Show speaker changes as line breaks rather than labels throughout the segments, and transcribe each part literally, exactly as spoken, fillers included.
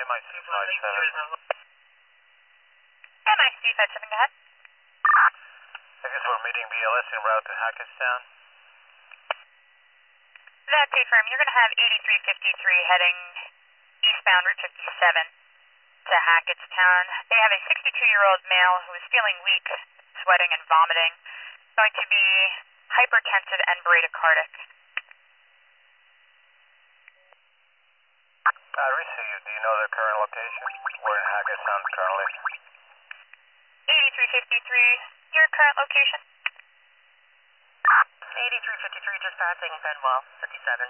M I C five seven.
M I C five seven, go ahead.
I guess we're meeting B L S en route to Hackettstown.
That's a firm. You're going to have eighty-three fifty-three heading eastbound Route fifty-seven to Hackettstown. They have a sixty-two-year-old male who is feeling weak, sweating and vomiting. Going to be hypertensive and bradycardic.
I received. Do you know their current location? We're in Hackettstown currently.
eighty-three fifty-three, your current location?
eighty-three fifty-three, just passing Fenwell, fifty-seven.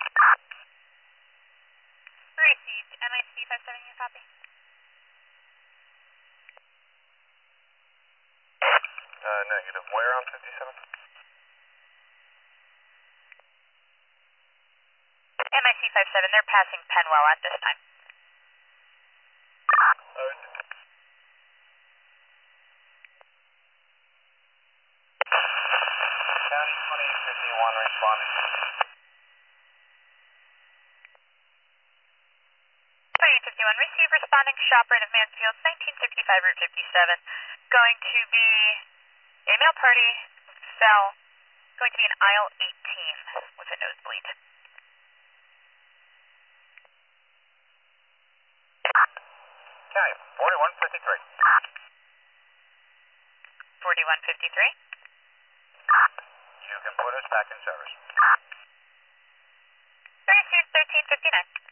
Received. M I C five seven, your copy?
Uh, negative. Where on fifty-seven?
M I C five seven, they're passing Penwell at this time.
Uh, County twenty fifty-one responding.
twenty fifty-one, receive responding to shop rate of Mansfield, nineteen sixty-five Route fifty-seven. Going to be a male party, fell, going to be in aisle eighteen with a nosebleed.
County forty-one fifty-three.
forty-one fifty-three.
You can put us back in service.
Received thirteen fifty-nine.